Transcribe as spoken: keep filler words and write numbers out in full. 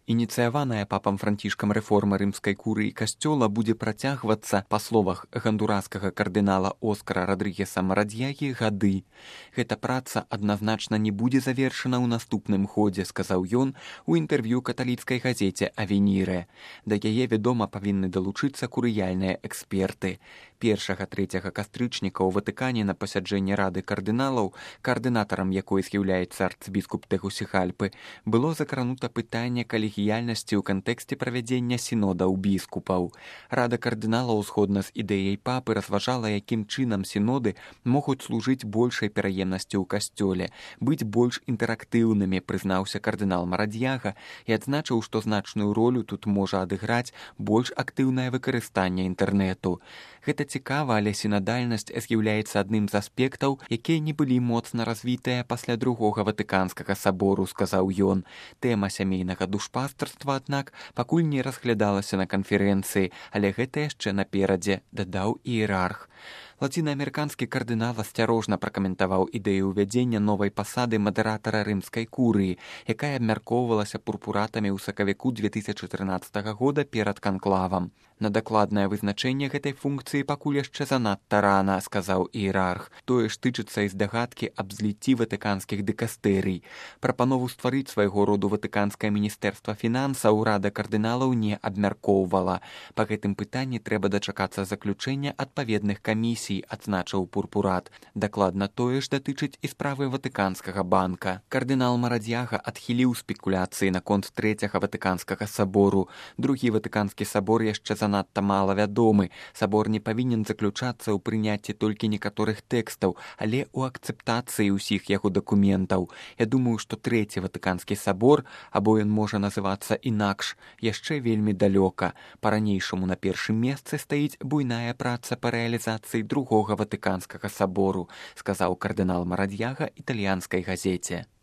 Ініцыяваная папам Францішкам рэформа рымскай курыі касцёла будзе працягвацца, па словах гандураскага кардынала Оскара Радрыгеса Марадзьягі, гады. Гэта праца адназначна не будзе завершана ў наступным годзе, сказаў ён у інтэрв'ю каталіцкай газеце «Авеніре». Да яе, вядома, павінны далучыцца курыяльныя эксперты. Першага трэцяга кастрычніка ў Ватыкане на пасяджэнні Рады кардыналаў, каардынатарам якой з'яўляецца арцбіскуп Тегусіхальпы, было закранута пытанне калегіяльнасці ў кантэксце правядзення сінодаў біскупаў. Рада кардыналаў згодна з ідэяй папы разважала, якім чынам сіноды могуць служыць большай пераемнасцю ў касцёле, быць больш інтэрактыўнымі, прызнаўся кардынал Марадзьяга і адзначыў, што значную ролю тут можа адыграць больш актыўнае выкарыстанне інтэрнэту. Гэта цікава, але сінадальнасць з'яўляецца адным з аспектаў, якія не былі моцна развітыя пасля другога Ватыканскага сабору, сказаў ён. Тэма сямейнага душпастарства, аднак, пакуль не разглядалася на канферэнцыі, але гэта яшчэ наперадзе, дадаў іерарх. Лацінаамерыканскі кардынал асцярожна пракаментаваў ідэю ўвядзення новай пасады мадэратара рымскай курыі, якая абмяркоўвалася пурпуратамі ў сакавіку дзве тысячы трынаццатага года перад канклавам. На дакладнае вызначэнне гэтай функцыі пакуль яшчэ занадта рана, сказаў іерарх. Тое ж тычыцца і здагадкі аб зліцці ватыканскіх дыкастэрый. Прапанову стварыць свайго роду ватыканскае міністэрства фінансаў Рада кардыналаў не абмяркоўвала. Па гэтым пытанні трэба дачакацца заключэння адпаведных камісій, адзначыў пурпурат. Дакладна тое ж датычыць і справы Ватыканскага банка. Кардынал Марадзьяга адхіліў спекуляцыі наконт трэцяга Ватыканскага сабору. Другі Ватыканскі сабор яшчэ занадта мала вядомы. Сабор не павінен заключацца ў прыняцці толькі некаторых тэкстаў, але ў акцэптацыі ўсіх яго дакументаў. Я думаю, што трэці Ватыканскі сабор, або ён можа называцца інакш, яшчэ вельмі далёка. Па-ранейшаму на першым месцы стаіць буйная праца па рэалізацыі другога Ватыканскага сабору, сказаў кардынал Марадзьяга італьянскай газеце.